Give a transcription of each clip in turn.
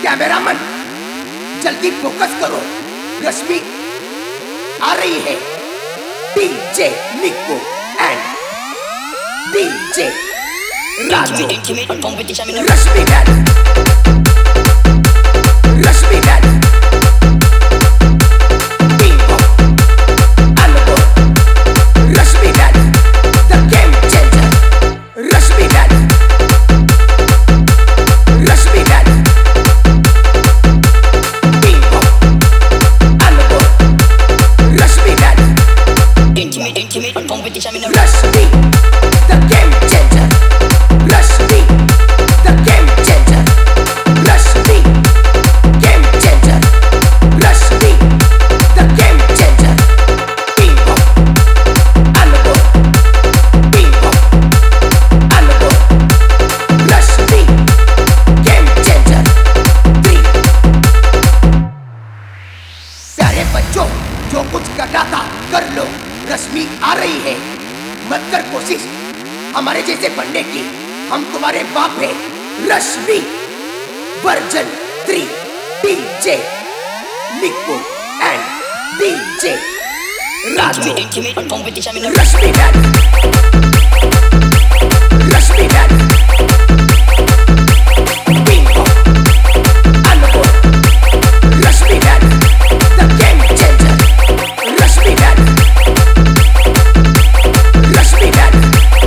Cameraman जल्दी focus करो, रश्मि आ रही है। DJ Nikku and DJ Raju, Rashmi dance, Rashmi dance, bingo Anmol, Rashmi dance, the game changer, Rashmi dance, Rashmi dance, bingo Anmol, Rashmi dance, intimate competition in a Rashmi, the game changer, Rashmi, the game changer, Rashmi, game changer, Rashmi, the game changer, bingo, unable, bingo, unable, Rashmi, game changer, 3। प्यारे बच्चों, जो कुछ करना था कर लो, रश्मि आ रही है। मत कर कोशिश हमारे जैसे बनने की, हम तुम्हारे बाप हैं। Rashmi version 3, DJ Nikku and DJ Raju, Rashmi dance, Rashmi dance, bingo Anmol, Rashmi dance, the game changer, Rashmi dance, Rashmi dance,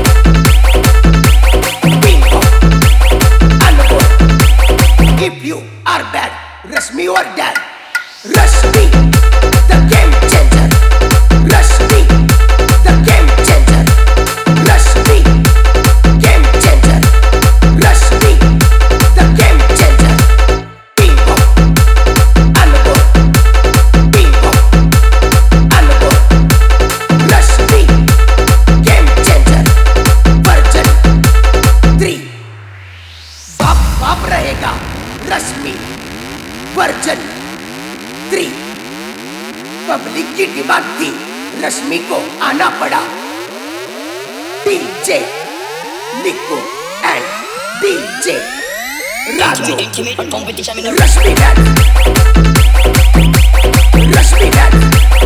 bingo Anmol, if you are bad, Rashmi or dad, Rashmi, the game changer, Rashmi, the game changer, Rashmi, game changer, Rashmi, the game changer, bingo Anmol, bingo Anmol, Rashmi, game changer, version 3। बाप बाप रहेगा, Rashmi version 3। Public की demand थी, रश्मि को आना पड़ा। DJ Nikku and DJ Raju, Rashmi dance, Rashmi dance,